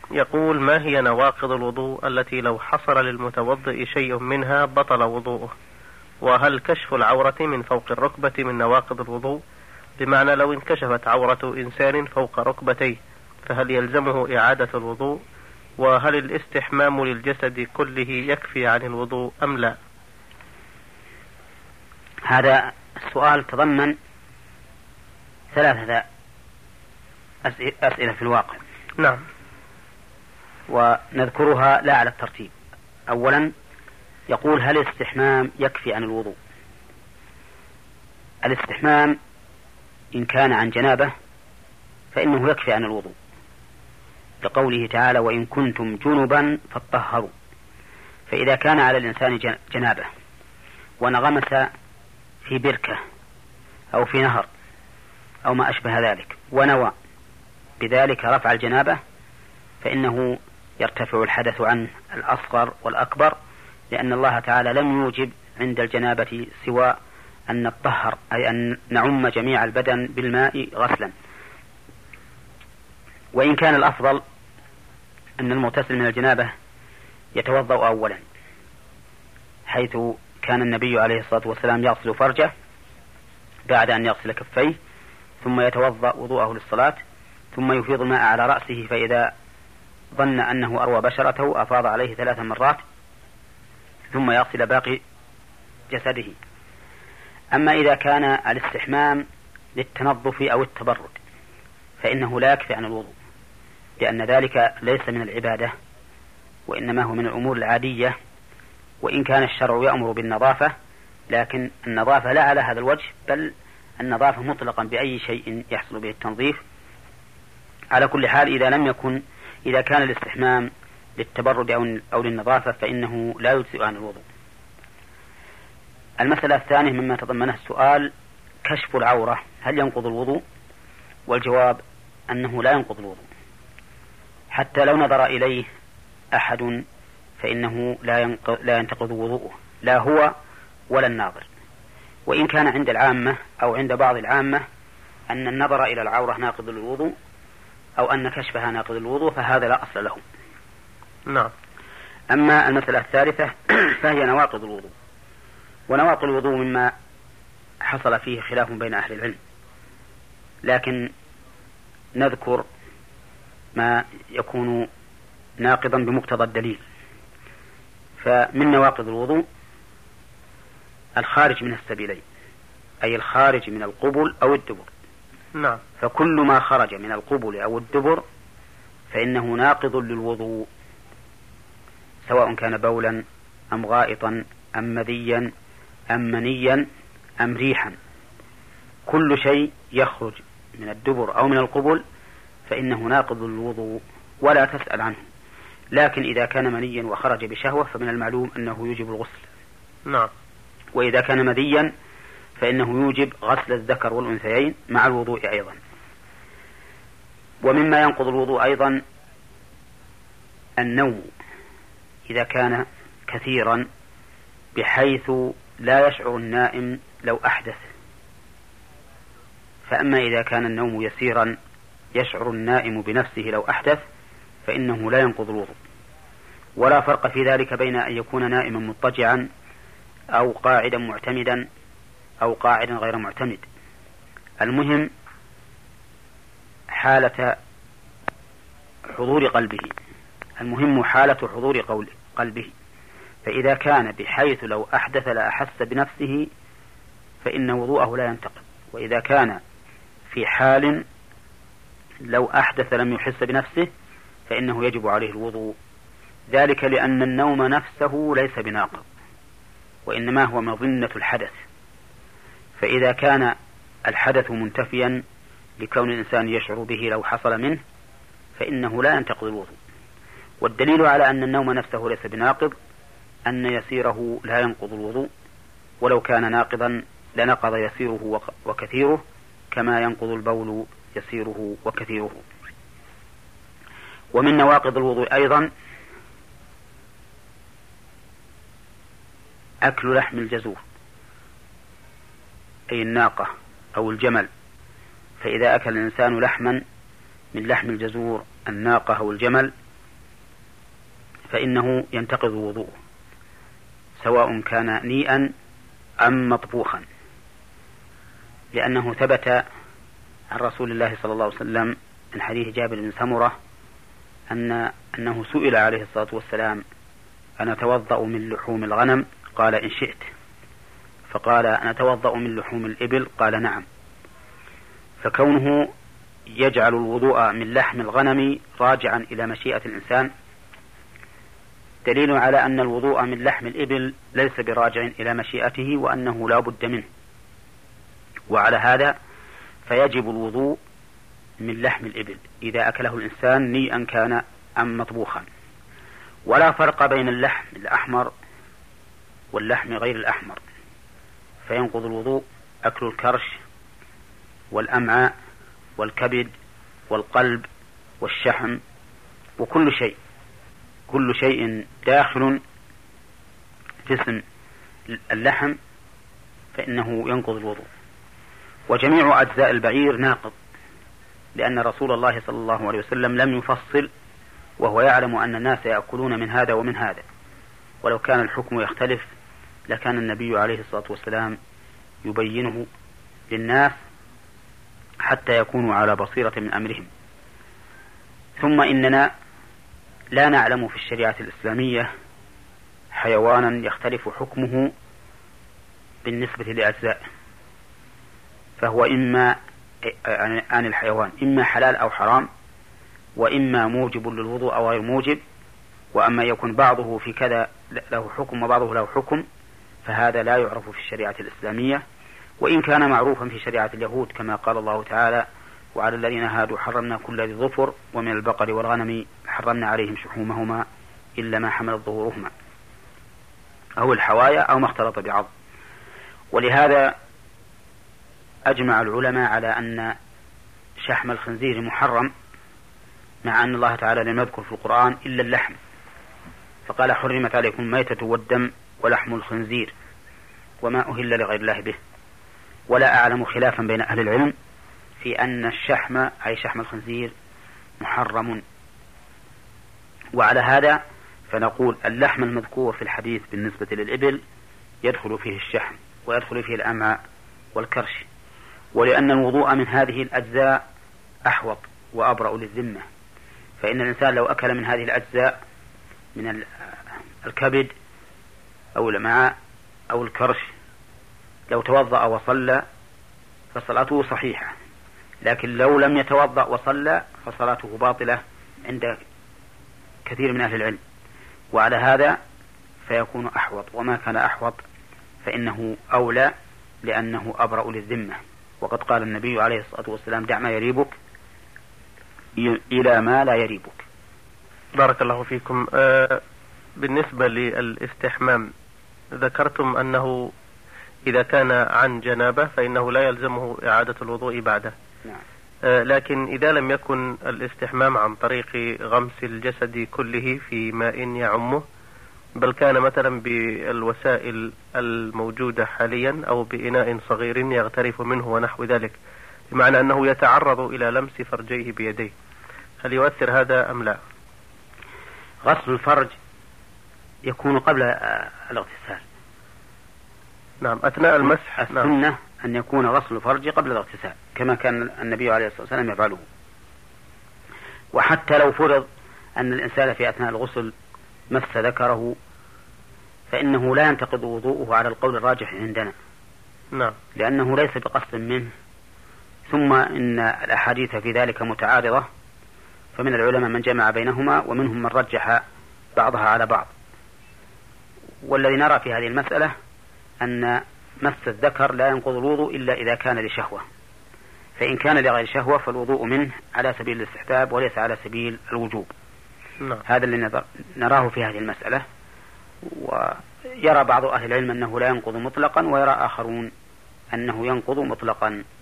يقول: ما هي نواقض الوضوء التي لو حصل للمتوضئ شيء منها بطل وضوءه؟ وهل كشف العورة من فوق الركبة من نواقض الوضوء؟ بمعنى لو انكشفت عورة إنسان فوق ركبتيه فهل يلزمه إعادة الوضوء؟ وهل الاستحمام للجسد كله يكفي عن الوضوء أم لا؟ هذا السؤال تضمن 3 أسئلة في الواقع. نعم. ونذكرها لا على الترتيب. أولا يقول: هل الاستحمام يكفي عن الوضوء؟ الاستحمام إن كان عن جنابة فإنه يكفي عن الوضوء، لقوله تعالى: وإن كنتم جنبا فاطهروا. فإذا كان على الإنسان جنابة ونغمس في بركة أو في نهر أو ما أشبه ذلك ونوى بذلك رفع الجنابة فإنه يرتفع الحدث عن الأصغر والأكبر، لأن الله تعالى لم يوجب عند الجنابة سوى أن نطهر، أي أن نعم جميع البدن بالماء غسلا. وإن كان الأفضل أن المغتسل من الجنابة يتوضأ أولا، حيث كان النبي عليه الصلاة والسلام يغسل فرجه بعد أن يغسل كفيه، ثم يتوضأ وضوءه للصلاة، ثم يفيض الماء على رأسه، فإذا ظن أنه أروى بشرته أفاض عليه 3 مرات، ثم يغسل باقي جسده. أما إذا كان الاستحمام للتنظف أو التبرد فإنه لا يكفي عن الوضوء، لأن ذلك ليس من العبادة وإنما هو من الأمور العادية. وإن كان الشرع يأمر بالنظافة، لكن النظافة لا على هذا الوجه، بل النظافة مطلقا بأي شيء يحصل به التنظيف. على كل حال إذا كان الاستحمام للتبرد أو للنظافة فإنه لا يجزئ عن الوضوء. المسألة الثانية مما تضمنه السؤال: كشف العورة هل ينقض الوضوء؟ والجواب أنه لا ينقض الوضوء، حتى لو نظر إليه أحد فإنه لا ينتقض وضوءه، لا هو ولا الناظر. وإن كان عند العامة أو عند بعض العامة أن النظر إلى العورة ناقض للوضوء أو أن كشفها ناقض للوضوء فهذا لا أصل له. نعم. أما المسألة الثالثة فهي نواقض الوضوء. ونواقض الوضوء مما حصل فيه خلاف بين أهل العلم، لكن نذكر ما يكون ناقضا بمقتضى الدليل. فمن نواقض الوضوء الخارج من السبيلين، أي الخارج من القبل أو الدبر. نعم. فكل ما خرج من القبل أو الدبر فإنه ناقض للوضوء، سواء كان بولا أم غائطا أم مذيا أم منيا أم ريحا. كل شيء يخرج من الدبر أو من القبل فإنه ناقض للوضوء ولا تسأل عنه. لكن إذا كان منيا وخرج بشهوة فمن المعلوم أنه يوجب الغسل. نعم. وإذا كان مذيا فإنه يوجب غسل الذكر والأنثيين مع الوضوء أيضا. ومما ينقض الوضوء أيضا النوم، إذا كان كثيرا بحيث لا يشعر النائم لو أحدث. فأما إذا كان النوم يسيرا يشعر النائم بنفسه لو أحدث فإنه لا ينقض الوضوء. ولا فرق في ذلك بين أن يكون نائما مضطجعا أو قاعدا معتمدا أو قاعدا غير معتمد. المهم حالة حضور قلبه، المهم حالة حضور قلبه. فإذا كان بحيث لو أحدث لا أحس بنفسه فإن وضوءه لا ينتقض. وإذا كان في حال لو أحدث لم يحس بنفسه فإنه يجب عليه الوضوء، ذلك لأن النوم نفسه ليس بناقض وإنما هو مظنة الحدث. فإذا كان الحدث منتفيا لكون الإنسان يشعر به لو حصل منه فإنه لا ينتقض الوضوء. والدليل على أن النوم نفسه ليس بناقض أن يسيره لا ينقض الوضوء، ولو كان ناقضا لنقض يسيره وكثيره كما ينقض البول يسيره وكثيره. ومن نواقض الوضوء أيضا أكل لحم الجزور، أي الناقة أو الجمل. فإذا أكل الإنسان لحما من لحم الجزور الناقة أو الجمل فإنه ينتقض وضوءه سواء كان نيئا أم مطبوخا، لأنه ثبت عن رسول الله صلى الله عليه وسلم من حديث جابر بن سمرة أنه سئل عليه الصلاة والسلام: أنا أتوضأ من لحوم الغنم؟ قال: إن شئت. فقال: أنا أتوضأ من لحوم الإبل؟ قال: نعم. فكونه يجعل الوضوء من لحم الغنم راجعا إلى مشيئة الإنسان دليل على أن الوضوء من لحم الإبل ليس براجع إلى مشيئته، وأنه لا بد منه. وعلى هذا فيجب الوضوء من لحم الإبل إذا أكله الإنسان نيئا كان أم مطبوخا. ولا فرق بين اللحم الأحمر واللحم غير الأحمر، فينقض الوضوء أكل الكرش والأمعاء والكبد والقلب والشحم وكل شيء، كل شيء داخل جسم اللحم فإنه ينقض الوضوء. وجميع أجزاء البعير ناقض، لأن رسول الله صلى الله عليه وسلم لم يفصل، وهو يعلم أن الناس يأكلون من هذا ومن هذا، ولو كان الحكم يختلف لكان النبي عليه الصلاة والسلام يبينه للناس حتى يكونوا على بصيرة من أمرهم. ثم إننا لا نعلم في الشريعة الإسلامية حيوانا يختلف حكمه بالنسبة لأجزائه، فهو إما عن الحيوان إما حلال أو حرام، وإما موجب للوضوء أو غير موجب، وأما يكون بعضه في كذا له حكم وبعضه له حكم فهذا لا يعرف في الشريعة الإسلامية، وإن كان معروفا في شريعة اليهود كما قال الله تعالى: وعلى الذين هادوا حرمنا كل ذي ظفر ومن البقر والغنم حرمنا عليهم شحومهما إلا ما حملت ظهورهما أو الحوايا أو ما اختلط بعض. ولهذا أجمع العلماء على أن شحم الخنزير محرم، مع أن الله تعالى لم يذكر في القرآن إلا اللحم، فقال: حرمت عليكم الميتة والدم ولحم الخنزير وما أهل لغير الله به. ولا أعلم خلافا بين أهل العلم في أن الشحم أي شحم الخنزير محرم. وعلى هذا فنقول اللحم المذكور في الحديث بالنسبة للإبل يدخل فيه الشحم ويدخل فيه الأمعاء والكرش، ولأن الوضوء من هذه الأجزاء أحوط وأبرأ للذمة، فإن الإنسان لو أكل من هذه الأجزاء من الكبد أو الأمعاء أو الكرش لو توضأ وصلى فصلاته صحيحة، لكن لو لم يتوضأ وصلى فصلاته باطلة عند كثير من أهل العلم. وعلى هذا فيكون أحوط، وما كان أحوط فإنه أولى لأنه أبرأ للذمة. وقد قال النبي عليه الصلاة والسلام: دع ما يريبك إلى ما لا يريبك. بارك الله فيكم. بالنسبة للاستحمام ذكرتم أنه إذا كان عن جنابة فإنه لا يلزمه إعادة الوضوء بعده. نعم. لكن إذا لم يكن الاستحمام عن طريق غمس الجسد كله في ماء يعمه، بل كان مثلا بالوسائل الموجودة حاليا أو بإناء صغير يغترف منه ونحو ذلك، بمعنى أنه يتعرض إلى لمس فرجيه بيديه، هل يؤثر هذا أم لا؟ غسل الفرج يكون قبل الاغتسال. نعم، أثناء المسح. السنة نعم. أن يكون غسل الفرج قبل الاغتسال كما كان النبي عليه الصلاة والسلام يفعله. وحتى لو فرض أن الإنسان في أثناء الغسل مس ذكره فإنه لا ينتقض وضوءه على القول الراجح عندنا. نعم. لأنه ليس بقصد منه، ثم إن الأحاديث في ذلك متعارضة، فمن العلماء من جمع بينهما ومنهم من رجح بعضها على بعض. والذي نرى في هذه المسألة أن مس الذكر لا ينقض الوضوء إلا إذا كان لشهوة، فإن كان لغير شهوة فالوضوء منه على سبيل الاستحباب وليس على سبيل الوجوب. نعم. هذا اللي نراه في هذه المسألة. ويرى بعض أهل العلم أنه لا ينقض مطلقا، ويرى آخرون أنه ينقض مطلقا،